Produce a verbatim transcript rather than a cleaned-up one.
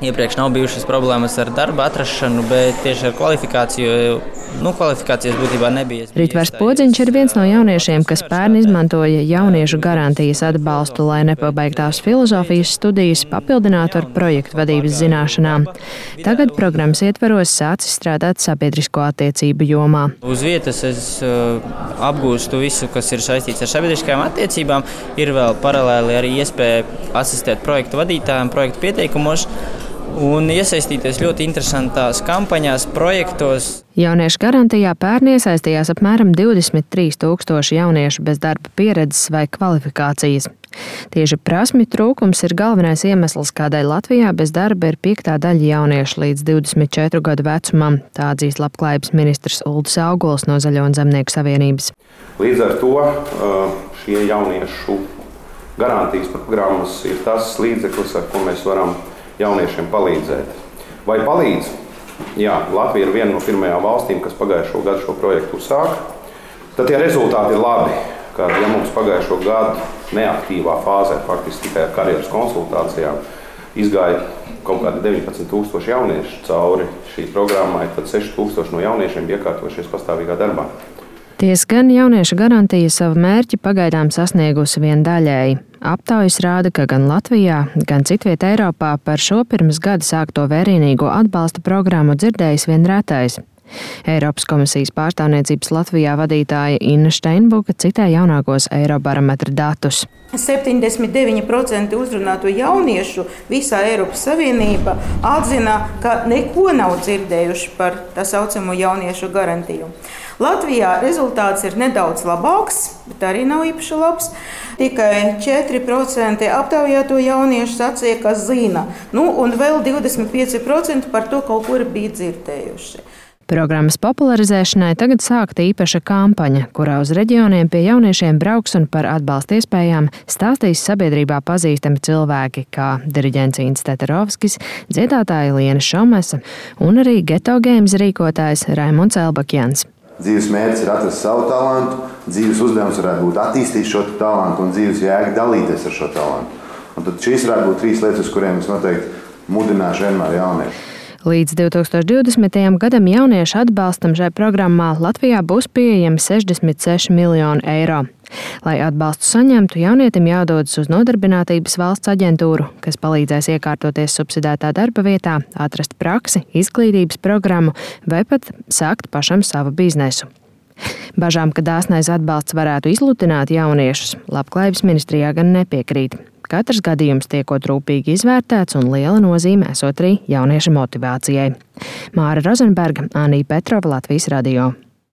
Iepriekš nav bijušas problēmas ar darba atrašanu, bet tieši ar kvalifikāciju, nu, kvalifikācijas būtībā nebija. Ritvars Podziņš ir viens no jauniešiem, kas pērn izmantoja jauniešu garantijas atbalstu, lai nepabeigtās filozofijas studijas papildinātu ar projektu vadības zināšanām. Tagad programmas ietvaros sācis strādāt sabiedrisko attiecību jomā. Uz vietas es uh, apgūstu visu, kas ir saistīts ar sabiedriskajām attiecībām. Ir vēl paralēli arī iespēja asistēt projektu vadītājiem, projektu pieteikumos. Un iesaistīties ļoti interesantās kampaņās, projektos. Jauniešu garantijā pērn iesaistījās apmēram divdesmit trīs tūkstoši jauniešu bez darba pieredzes vai kvalifikācijas. Tieši prasmju trūkums ir galvenais iemesls, kādēļ Latvijā bez darba ir piektā daļa jauniešu līdz divdesmit četru gadu vecumam, tā atzīst Labklājības ministrs Uldis Auguls no Zaļo un Zemnieku savienības. Līdz ar to šie jauniešu garantijas programmas ir tas līdzeklis, ar ko mēs varam jauniešiem palīdzēt. Vai palīdz? Jā, Latvija ir viena no pirmajām valstīm, kas pagājušo gadu šo projektu uzsāka. Tad tie rezultāti ir labi, ka ja mums pagājušo gadu neaktīvā fāzē, faktiski tikai ar karjeras konsultācijām, izgāja kaut kādi deviņpadsmit tūkstoši jauniešu cauri šī programmai, tad seši tūkstoši no jauniešiem bija iekārtojušies pastāvīgā darbā. Ties gan jauniešu garantija savu mērķi pagaidām sasniegusi vien daļēji. Aptaujas rāda, ka gan Latvijā, gan citviet Eiropā par šo pirms gada sākto vērienīgo atbalsta programmu dzirdējis vien retais. Eiropas komisijas pārstāvniecības Latvijā vadītāja Inna Steinbuka citē jaunākos Eirobarometra datus. septiņdesmit deviņi procenti uzrunāto jauniešu visā Eiropas Savienībā atzina, ka neko nav dzirdējuši par tā saucamo jauniešu garantiju. Latvijā rezultāts ir nedaudz labāks, bet arī nav īpaši labs. Tikai četri procenti aptaujāto jauniešu sacīja, ka zina, nu, un vēl divdesmit pieci procenti par to kaut kur bija dzirdējuši. Programmas popularizēšanai tagad sākta īpaša kampaņa, kurā uz reģioniem pie jauniešiem brauks un par atbalsta iespējām stāstīs sabiedrībā pazīstami cilvēki, kā diriģents Ints Teterovskis, dziedātāja Liena Šomesa un arī Geto Games rīkotājs Raimonds Elbakjans. Dzīves mērķis ir atrast savu talantu, dzīves uzdevums varētu būt attīstīt šo talantu un dzīves jēga dalīties ar šo talantu. Un tad šīs varētu būt trīs lietas, uz kuriem es noteikti mudināšu vienmēr jauniešu. Līdz divi tūkstoši divdesmitajam gadam jauniešu atbalstam šai programmā Latvijā būs pieejami sešdesmit seši miljoni eiro. Lai atbalstu saņemtu, jaunietim jādodas uz Nodarbinātības valsts aģentūru, kas palīdzēs iekārtoties subsidētā darba vietā, atrast praksi, izglītības programmu vai pat sākt pašam savu biznesu. Bažām, ka dāsnais atbalsts varētu izlutināt jauniešus, Labklājības ministrijā gan nepiekrīt. Katrs gadījums tiekot rūpīgi izvērtēts un liela nozīme esot arī jaunieša motivācijai. Māra Rozenberga, Anija Petrova, Latvijas radio.